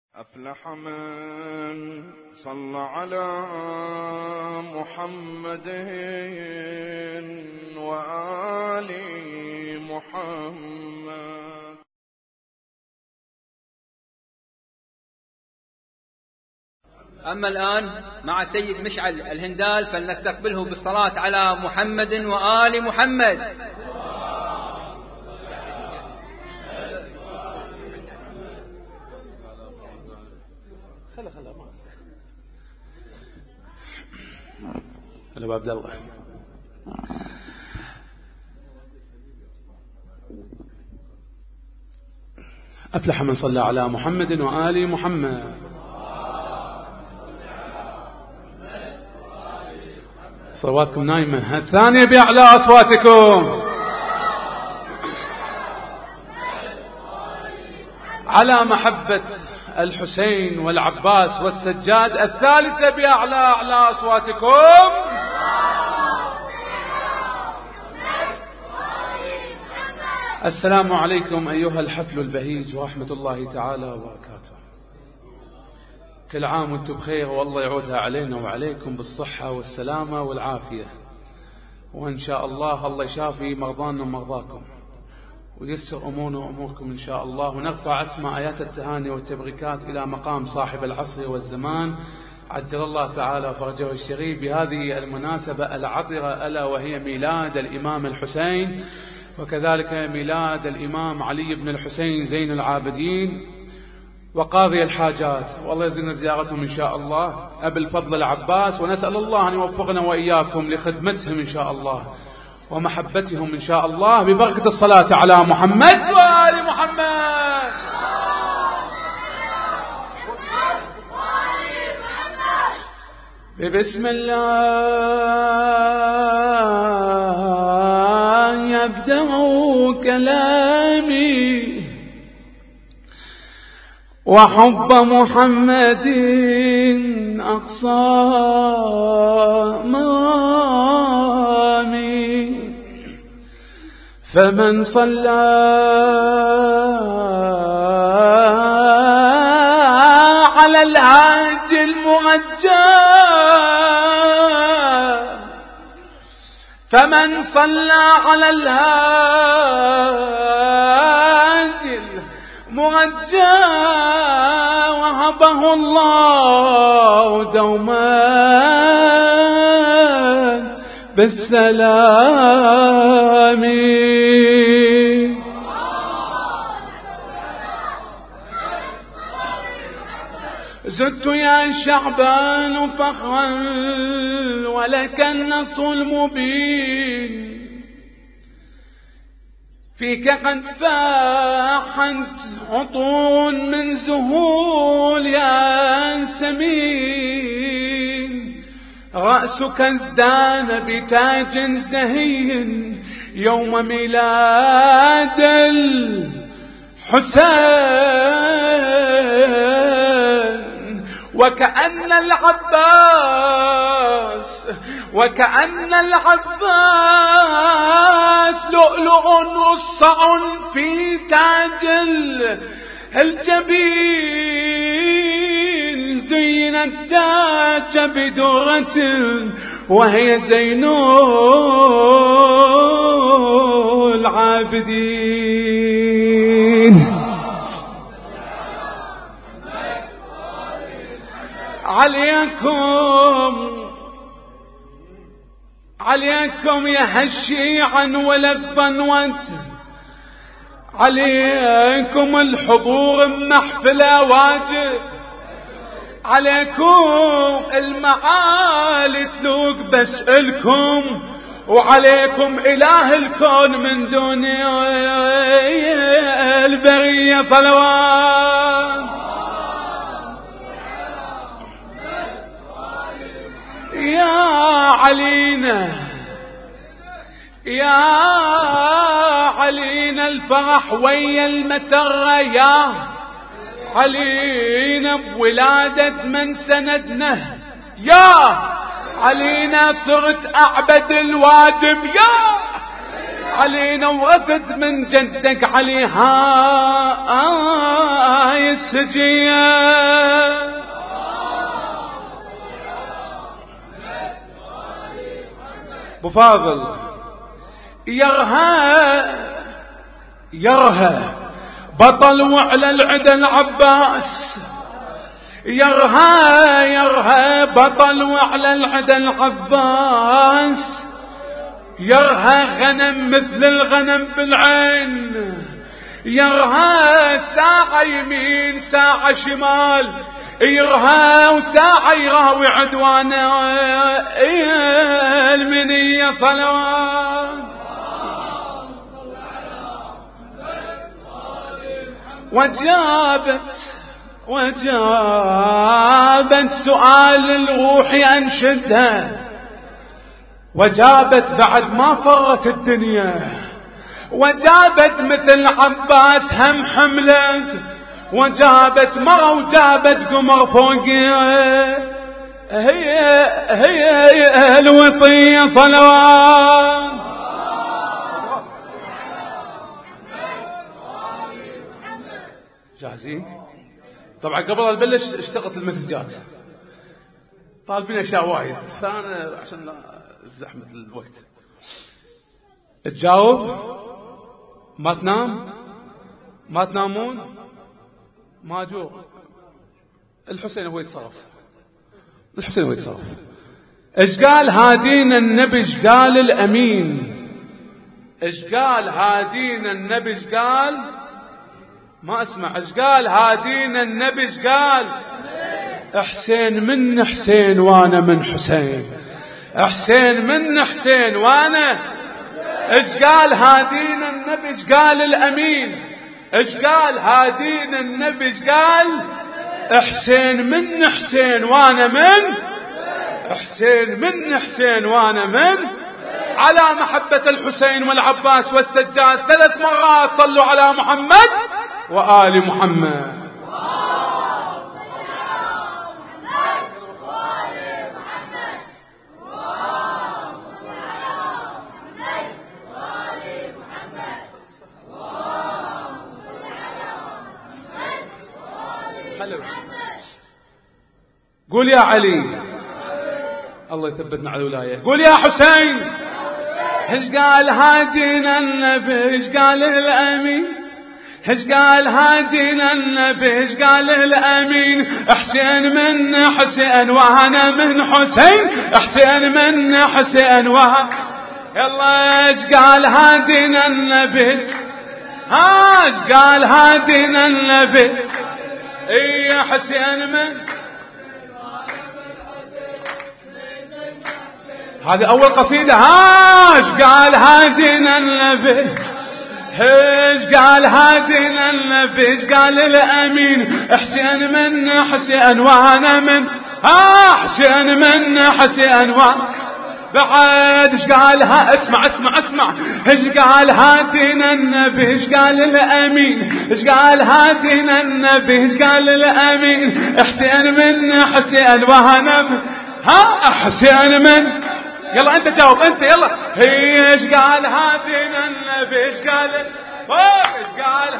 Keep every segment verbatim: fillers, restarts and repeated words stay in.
أفلح من صلى على محمد وآل محمد. أما الآن مع سيد مشعل الهندال فلنستقبله بالصلاة على محمد وآل محمد. خلا خلا ما هلا ابو عبد الله. أفلح من صلى على محمد وآل محمد. صلواتكم نايمة، الثانية بأعلى أصواتكم. على محبة الحسين والعباس والسجاد، الثالثة بأعلى أعلى أصواتكم. السلام عليكم أيها الحفل البهيج ورحمة الله تعالى وبركاته. كل عام وانتم بخير، والله يعودها علينا وعليكم بالصحة والسلامة والعافية، وإن شاء الله الله يشافي مرضانا ومرضاكم ويسر أمورنا وأموركم إن شاء الله، ونرفع أسماء آيات التهاني والتبريكات إلى مقام صاحب العصر والزمان عجل الله تعالى فرجه الشريف بهذه المناسبة العطرة، ألا وهي ميلاد الإمام الحسين، وكذلك ميلاد الإمام علي بن الحسين زين العابدين وقاضي الحاجات، والله يزيدنا زيارتهم إن شاء الله، أبي الفضل العباس، ونسأل الله أن يوفقنا وإياكم لخدمتهم إن شاء الله ومحبتهم إن شاء الله، ببركة الصلاة على محمد وآل محمد. بسم الله يبدأ كلامي، وحب محمد أقصى مامي، فمن صلى على الهادي المرجى، فمن صلى على الهادي المرجى وهبه الله دوما بالسلام. زدت يا شعبان فخرا ولك النصر المبين، فيك قد فاحت عطور من زهول يا سمين، رأسك ازدان بتاج زهي يوم ميلاد الحسين، وكأن العباس وكأن العباس لؤلؤ مصع في تاج الجبين، زين التاج بدرة وهي زين العابدين. عليكم عليكم يا هالشيعا وللظنوت، عليكم الحضور بمحفلة واجب، عليكم المعالي تلوق بسألكم، وعليكم إله الكون من دون البرية صلوات. يا علينا يا علينا الفرح ويا المسرة، يا علينا بولادة من سندنا، يا علينا صرت أعبد الوادم، يا علينا ورثت من جدك علي هاي السجية. ابو فاضل يرها يرها بطل وعلى العدا العباس، يرها يرها بطل وعلى العدا العباس، يرها غنم مثل الغنم بالعين، يرها ساعة يمين ساعة شمال، يرها وساعة يراوي عدوانا المنية صلوات. وجابت وجابت سؤال الروح أنشدها، وجابت بعد ما فرت الدنيا، وجابت مثل عباس هم حملت، وجابت مرة وجابت قمر فوقها، هي هي الوطية صلوات. جاهزين؟ طبعا قبل لا نبلش اشتقت المسجات، طالبين اشياء وايد، فانا عشان زحمة الوقت تجاوب، ما تنام، ما تنامون، ما جو. الحسين هو يتصرف، الحسين هو يتصرف. ايش قال هادينا النبي، ايش قال الامين، ايش قال هادينا النبي، ايش قال، ما اسمع، ايش قال هادينا النبي، ايش قال، حسين من حسين وانا من حسين، حسين من حسين وانا. ايش قال هادينا النبي، ايش قال الامين، ايش قال هادينا النبي، ايش قال، حسين من حسين وانا من حسين، من حسين وانا من. على محبة الحسين والعباس والسجاد ثلاث مرات صلوا على محمد وآل محمد. قول يا علي، الله يثبتنا على الولاية. قول يا حسين، ايش قال هادينا النبي، ايش قال الامين، ايش قال هادينا النبي، ايش قال الامين، حسين من حسين وانا من حسين، حسين من حسين وانا. يلا ايش قال هادينا النبي، ها ايش قال هادينا النبي، اي حسين من. هذه أول قصيدة. ها ايش قال هادينا النبي، ايش قال هادينا النبي، ايش قال الأمين، حسين من حسين وانا من. ها حسين من حسين وانا. بعد ايش قالها، اسمع اسمع اسمع، ايش قال هادينا النبي، ايش قال الأمين، ايش قال هادينا النبي، ايش قال الأمين، حسين من حسين وانا من. ها حسين من. يلا انت جاوب انت، يلا. هي ايش قال هادينا النبي، ايش قال، ايش قال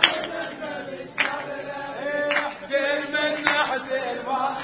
حسين من حسين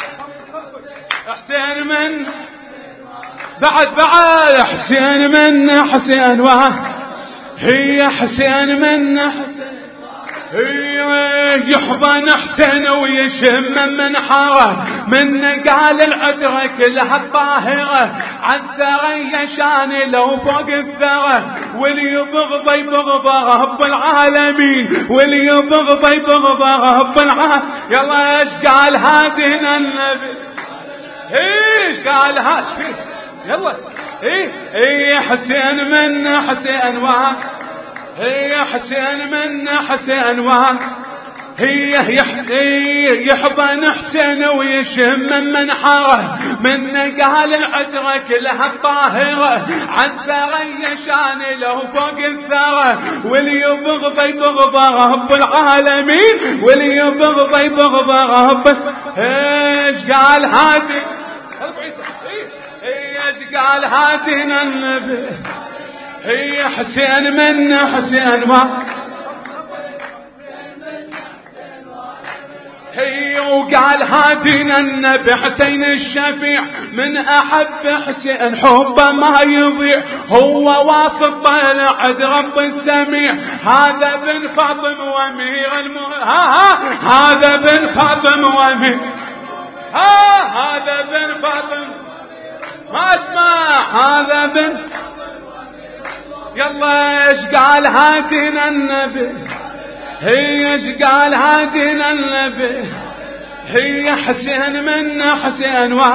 حسين من. بعد بعد حسين من حسين واه، هي حسين من حسين، هي يحضن حسين ويشم من حاره، من قال العجرة كلها الطاهرة، عالثرى يشان لو فوق الثرى، واللي يبغض يبغض رب العالمين، واللي يبغض يبغض رب العالمين. يلا ايش قال هادينا النبي، ايش قال هاش فيه، يلا. ايه ايه حسين من حسين واه، هي حسين من حسين واه، هي يحضن حسين ويشم من حاره، من قال العجرة كلها الطاهرة، عالثرى يشان له فوق الثرى، واللي يبغض يبغض رب العالمين، واللي يبغض يبغض رب. ايش قال هادي، ايش قال هادينا النبي، هي حسين من حسين ما هي وقال هادينا النبي حسين الشفيع من أحب حسين حبه ما يضيع هو واسط طلع عند رب السميع هذا بن فاطم وامير الم ها ها هذا بن فاطم وامير ها هذا بن فاطم ما اسمع هذا بن يلا ايش قال هادينا النبي هي ايش قال هادينا النبي هي حسين من حسين و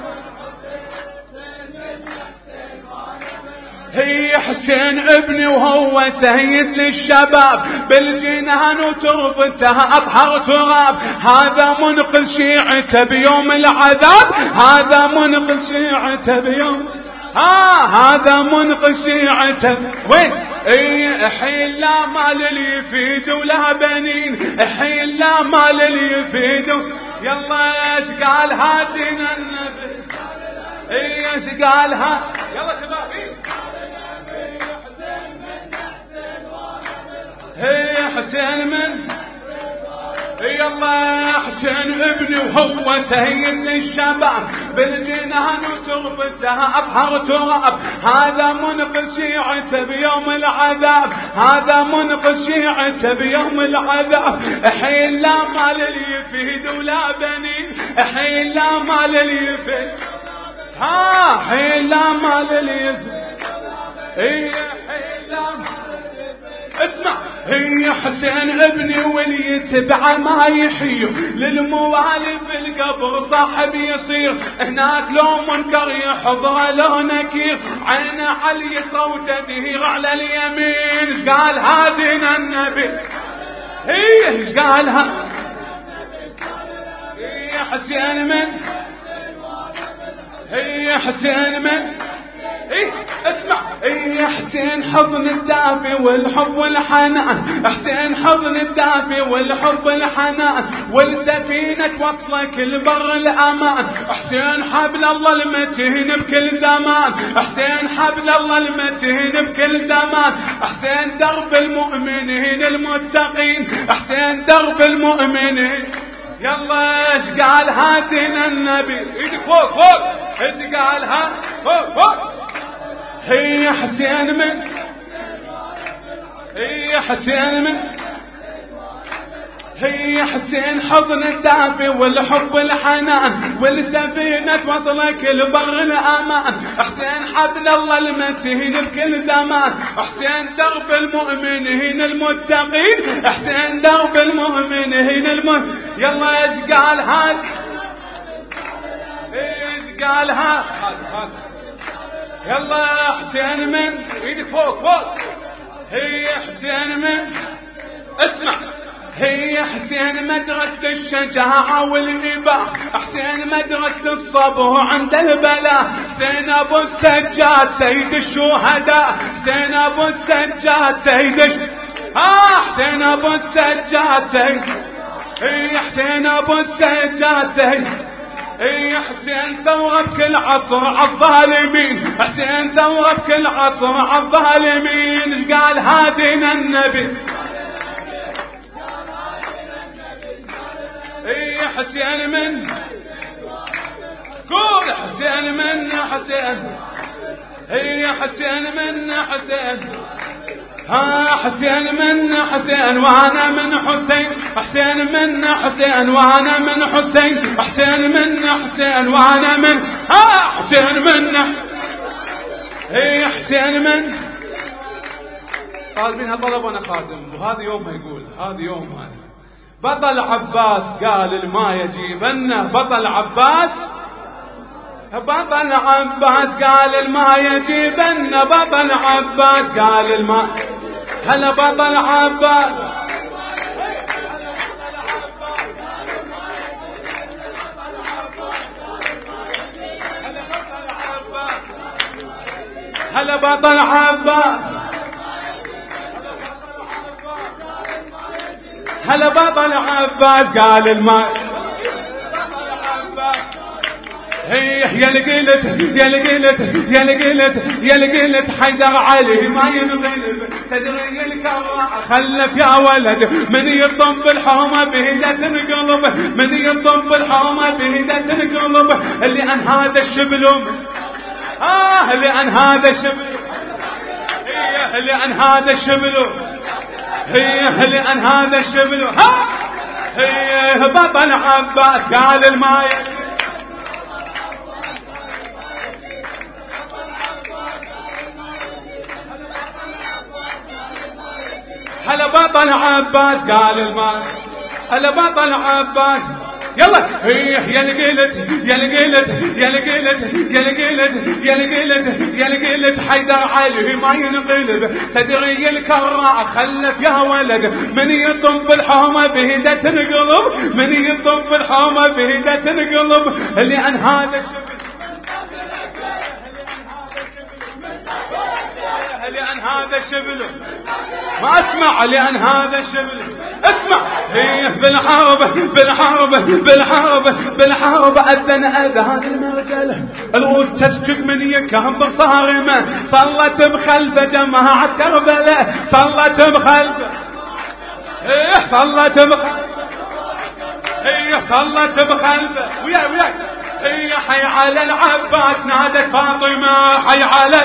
هي حسين ابني وهو سيد للشباب بالجنان وتربتها أطهر تراب هذا منقذ شيعته بيوم العذاب هذا منقذ شيعته بيوم ها هذا منقذ شيعته وين اي حين لا مال اللي يفيد ولا بنين حين لا مال اللي يفيد يلا ايش قال هادينا النبي اي ايش قال ها يلا شباب هي حسين من يلا حسين ابني وهو سيد للشباب بالجنان وتربتها أطهر تراب هذا منقذ شيعته بيوم العذاب هذا منقذ شيعته بيوم العذاب حين لا مال اللي يفيد ولا بنين حين لا مال اللي يفيد ها حين لا مال اللي يفيد هي حين لا اسمع هي حسين ابني واللي يتبعه ما يحيي للموالي بالقبر صاحب يصير هناك لو منكر يحضر لو نكير عينه علي صوته دهير على اليمين ايش قال هادينا النبي هي ايش قالها هي حسين من هي حسين من ايه اسمع ايه حسين حضن الدافي والحب والحنان حسين حضن الدافي والحب والحنان والسفينة توصلك البر الامان حسين حبل الله المتين بكل زمان حسين حبل الله المتين بكل زمان حسين درب المؤمنين المتقين حسين درب المؤمنين يلا ايش قال هادينا النبي ايدك فوق فوق ايش قالها فوق فوق هي حسين من هي حسين من هي حسين حضن الدافي والحب والحنان والسفينة توصلك البر الأمان حسين حبل الله المتين بكل زمان حسين درب المؤمنين المتقين حسين درب المؤمنين الم يلا ايش قال هاد ايش قال هاد يلا حسين من ايدك فوق فوق هي حسين من اسمع هي حسين مدرسة الشجاعة والإباء حسين مدرسة الصبر عند البلاء حسين أبو السجاد سيد الشهداء حسين أبو السجاد سيد الش... ها حسين أبو السجاد سيد هي حسين أبو السجاد سيد اي حسين ثورة بكل عصر عالظالمين حسين ثورة بكل عصر عالظالمين ايش قال هادينا النبي اي حسين من قول حسين من حسين هي حسين من حسين ها حسين من حسين وانا من حسين حسين من حسين وانا من حسين حسين من حسين وانا من ها حسين من هي حسين من طالبينها طلب وانا خادم وهذا يومها يقول هذا يومها بطل عباس قال الما يجيبنه بطل عباس بطل عباس قال الما يجيبنه بطل عباس قال الما هلا بطل عباس هلا بطل عباس هلا بطل عباس قال الما يا لقيلت يا لقيلت يا لقيلت يا لقيلت حيدر علي ما ينغلب تدري الكرة خلف يا ولد من يطم بالحومة بهدة تنقلب من يطم بالحومة بهدة تنقلب لأن هذا الشبل آه لأن هذا الشبل هي لأن هذا الشبل هي لأن هذا الشبل ها هي بطل عباس قال الماي هلا بطل عباس قال الماي هلا بطل عباس يلا هي يا لقيلت يا لقيلت يا لقيلت يا لقيلت يا لقيلت يا لقيلت حيدر علي ما ينقلب تدري الكرة خلف يا ولد من يطم بالحومة بهدة تنقلب من يطم بالحومة بهدة تنقلب لأن هذا لأن هذا الشبل ما اسمع لأن هذا الشبل اسمع هي بالحرب بالحرب بالحرب بالحرب أذن أذان المرجلة الروس تسجد من يكهب صارمة صلت بخلفه جماعة كربلاء صلت بخلفه هي صلت بخلفه هي صلت بخلفه ويا ويا هي حي على العباس نادت فاطمة حي على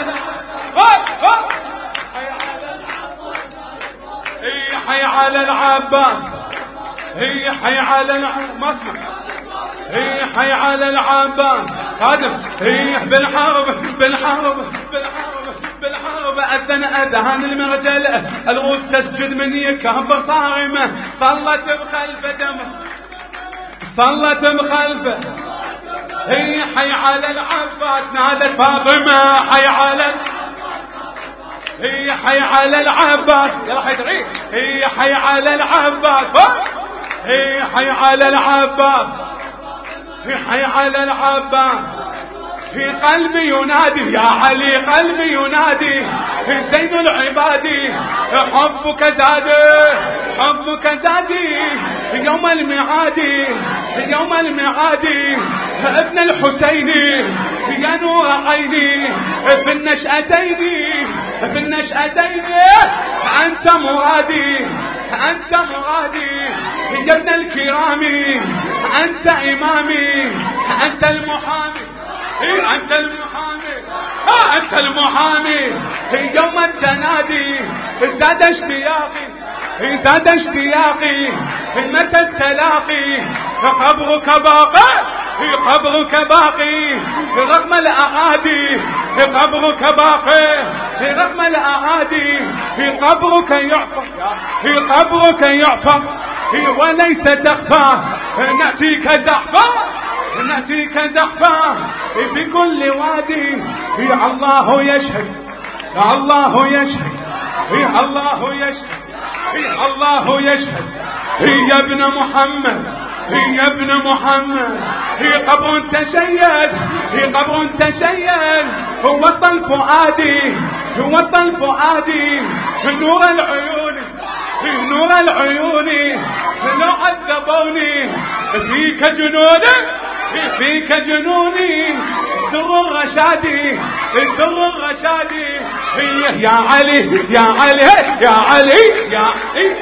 هي حي على العباس هي حي على العباس ما اسمع هي حي على العباس خادم هي بالحرب بالحرب بالحرب بالحرب أذن أذان المرجلة الروس تسجد من يكهب صارمة صلت بخلفه جمع صلت بخلفه هي حي على العباس نادت فاطمة حي على هي حي على العباس يلا حيدر هي حي على العباس هي حي على العباس هي حي على العباس في قلبي ينادي يا علي قلبي ينادي زين العبادي حبك زادي حبك زادي يوم الميعادي يوم الميعادي ابن الحسيني يا نور عيني في النشأتين في النشأتين أنت مرادي أنت مرادي يا ابن الكرام أنت إمامي أنت المحامي أنت المحامي أنت المحامي يوم التنادي زاد اشتياقي زاد اشتياقي متى التلاقي قبرك باقي قبرك باقي رغم الأعادي قبرك باقي رغم الأعادي قبرك يعفى قبرك يعفى وليس تخفى نأتيك زحفا نأتيك زحفا في كل وادي يا الله يشهد يا الله يشهد يا الله يشهد يا الله يشهد يا ابن محمد يا ابن محمد هي قبر تشيد هي قبر تشيد وسط الفؤاد وسط الفؤاد نور العيون نور العيون لو عذبوني فيك جنوني فيك جنوني سر الرشادي سر الرشادي هي يا علي يا علي يا علي يا علي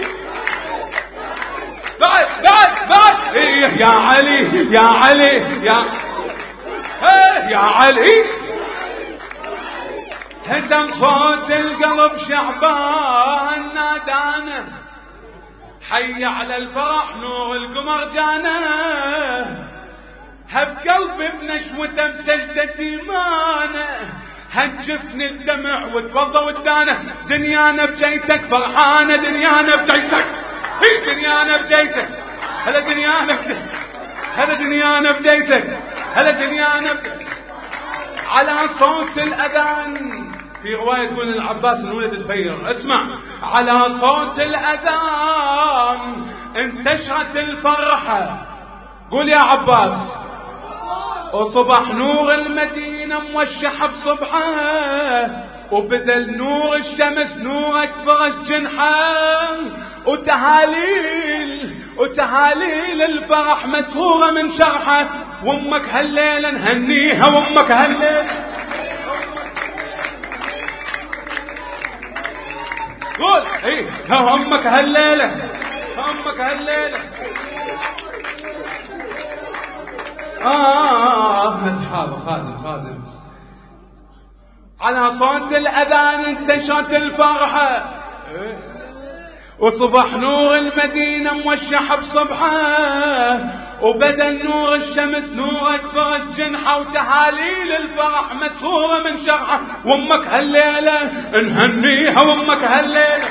بعد بعد بعد إيه يا علي يا علي يا إيه يا علي هدم صوت القلب شعبان نادانا حي على الفرح نور القمر جانا هب قلبي بنشوته بسجدة إيمانه هتجفني الدمع وتوضى ودانه دنيانا بجيتك فرحانة دنيانا بجيتك هي دنيانا بجيتك هلا دنيانا بجيتك هلا دنيانا بجيتك هلا دنيانا بجيتك على صوت الأذان في رواية تقول العباس انولد الفير اسمع على صوت الأذان انتشرت الفرحة قول يا عباس وصبح نور المدينة موشح بصبحه وبدل نور الشمس نورك فرش جنحه، وتهاليل وتهاليل الفرح مسهورة من شرحه. وامك هالليلة نهنيها، وامك هالليلة قول ايه امك هالليلة، امك هالليلة. آه هذا خادم خادم على صوت الأذان انتشرت الفرحة، وصبح نور المدينة موشح بصبحه، وبدل نور الشمس نورك فرش جنحه، وتهاليل الفرح مسهورة من شرحه. وامك هالليلة نهنيها، وامك هالليلة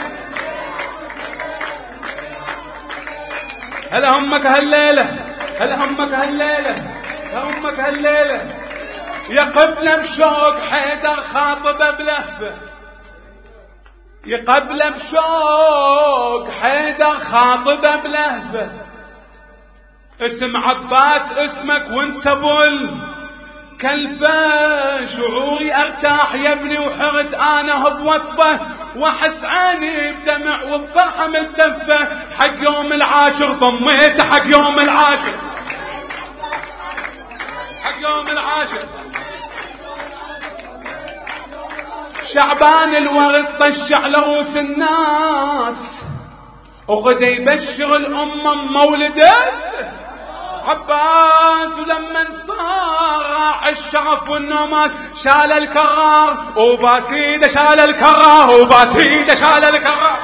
هلا امك هالليلة، هلا امك هالليلة، يا امك هالليلة. يا قبلة بشوق حيدر خاطبة بلهفة، يا قبلة بشوق حيدر خاطبة بلهفة. اسم عباس اسمك وانت بول كلفة، شعوري ارتاح يا ابني وحرت انا بوصفه، واحس عيني بدمع وبفرحة ملتفة. حق يوم العاشر ضميت، حق يوم العاشر، حق يوم العاشر. شعبان الورد طشع لروس الناس، وغدا يبشر الأمة مولده عباس. ولما صار الشرف والنومات شال الكرار وباسيده، شال الكرار وباسيده، شال الكرار،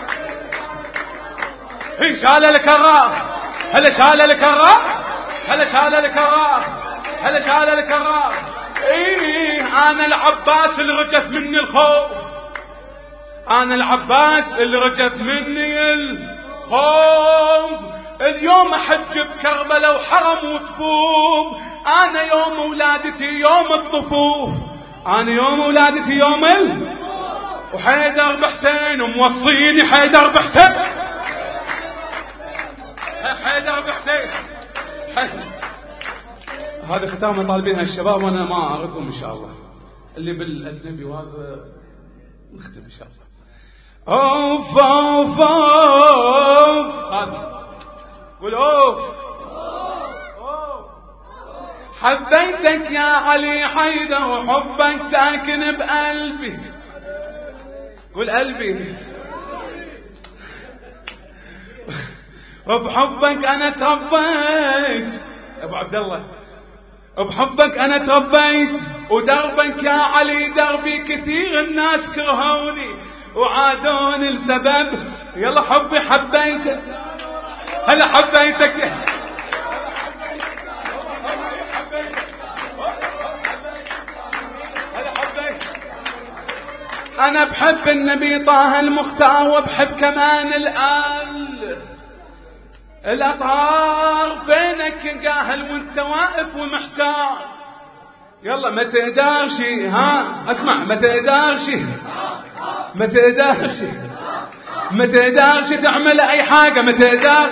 شال الكرار، هلا شال الكرار، هلا شال الكرار، هلا شال الكرار. ايه انا العباس اللي رجف مني الخوف، انا العباس اللي رجف مني الخوف. اليوم احج بكربلاء وحرم وطفوف، انا يوم ولادتي يوم الطفوف، انا يوم ولادتي يوم ال وحيدر بحسين وموصيني حيدر بحسين، حيدر بحسين. هذا ختام طالبينها الشباب، وانا ما اردهم ان شاء الله. اللي بالاجنبي وهذا نختم ان شاء الله. اوف اوف اوف هذا قول اوف. حبيتك يا علي حيدر وحبك ساكن بقلبي، قول قلبي. وبحبك انا تربيت يا ابو عبد الله، بحبك انا تربيت، ودربك يا علي دربي. كثير الناس كرهوني وعادوني لسبب، يلا حبي حبيتك، هلا حبيتك، هلا حبيتك. انا بحب النبي طه المختار، وبحب كمان الآل الأطهار. فينك قاهل وانت واقف ومحتار، يلا ما تقدرش، ها اسمع، ما تقدرش، ما تقدرش، ما تقدرش تعمل اي حاجة، ما تقدر،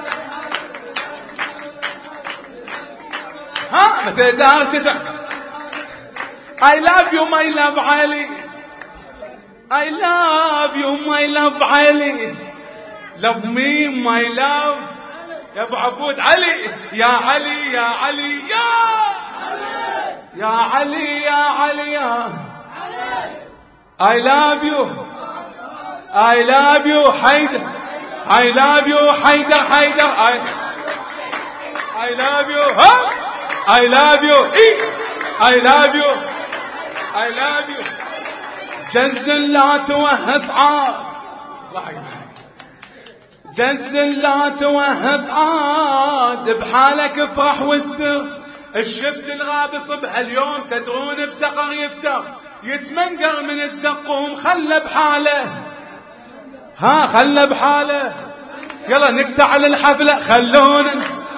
ها ما تقدرش تعمل. I love you my love علي، I love you my love علي، love me my love يا ابو عبود علي، يا علي يا علي يا يا علي يا علي يا I love you I love you حيدر، I love you حيدر حيدر I, I love you ها I love you إيه I love you I love you. جزل لا توهس عاد، جزل لا توهس عاد، بحالك افرح واستر. الشفت الغابص بهاليوم تدرون بسقر يفتر، يتمنقر من الزقوم خله بحاله، ها خله بحاله. يلا نكسى على الحفلة، خلونا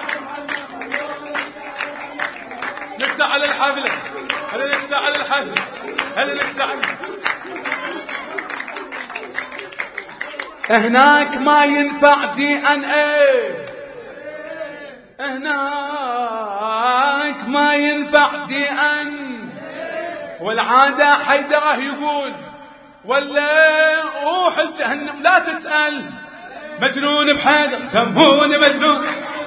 نكسى على الحفلة، هلا نكسى على الحفلة، هلا نكسى على هناك ما ينفع دي ان ايه، هناك ما ينفع دي ان والعادة حيدره يقول ولا روح الجهنم لا تسأل مجنون بحيدر سموني مجنون.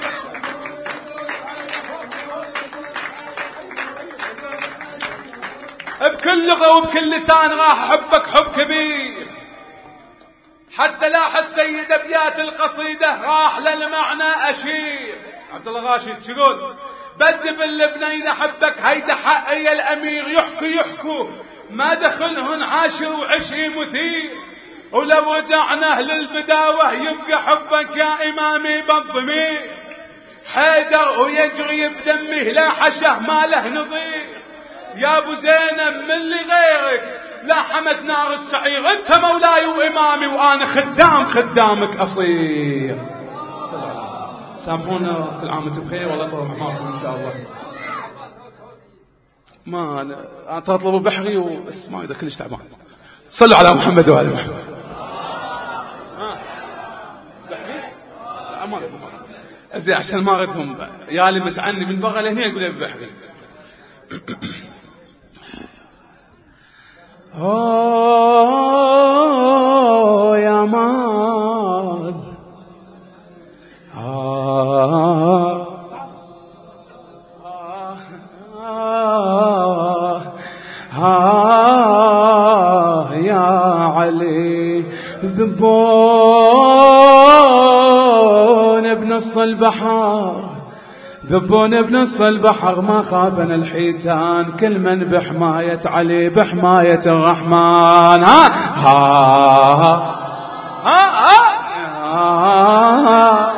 بكل لغة وبكل لسان راح أحبك حب كبير، حتى لاح السيد أبيات القصيدة راح للمعنى أشير. عبد الله غاشد شقول بدي باللبنين أحبك هيدا حقي الأمير. يحكوا يحكوا ما دخلهن عاشر وعشي مثير، ولو رجعنا للبداوة يبقى حبك يا إمامي بالضمير. حيدر ويجري بدمه لا حشه ما له نظير. يا ابو زينب من اللي غيرك لاحمت نار السعير، انت مولاي وامامي وانا خدام خدامك اصير. سامحونا كل عام وانتم بخير والله يطول اعماركم ان شاء الله. ما انا تطلبوا بحري وبس ما اذا كلش تعبان. صلوا على محمد وعلى محمد. ها بحري لا ما ازين عشان ما ردهم يا اللي متعني من بغل هنا يقول لي بحري. أوه يا مال آه آه آه يا علي ذبون بنص البحر، ذبون بنص البحر ما خافنا الحيتان، كل من بحماية علي بحماية الرحمن. ها ها ها ها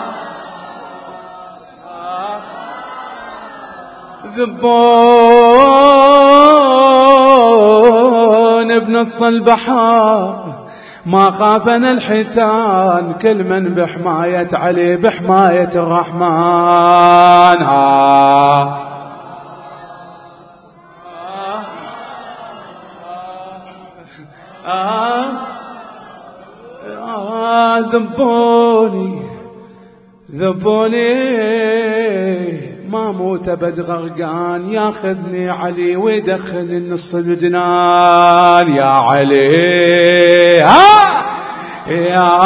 ذبون بنص البحر ما خافنا الحيتان، كل من بحماية علي بحماية الرحمن. ها آه آه ذبوني ذبوني ما موت بد غرقان، ياخذني علي ويدخلني النص الجنان. يا علي ها يا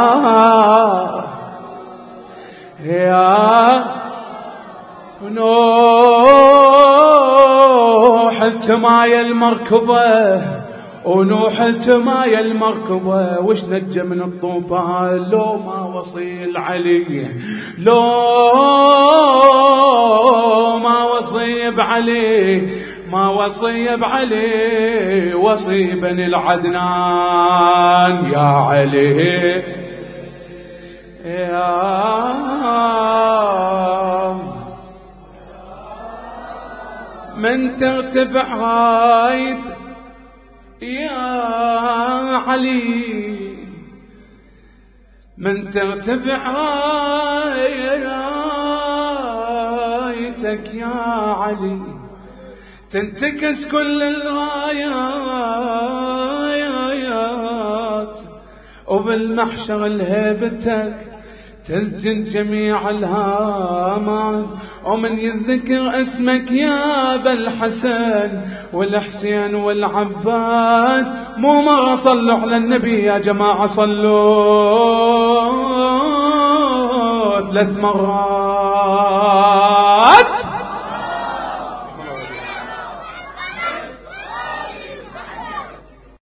يا نوح التمايا المركبة ونوح التمايا المركبة، وش نجى من الطوفان لو ما وصي العلي، لو ما وصي بعلي، ما وصي بعلي وصي بني العدنان. يا علي يا من ترتفع رايت يا علي، من ترتفع رايتك يا علي تنتكس كل الرايات، وبالمحشر الهيبتك تسجن جميع الهامات، ومن يذكر اسمك يا ابا الحسن والحسين والعباس مو مرة صلوا على النبي يا جماعة، صلوا ثلاث مرات.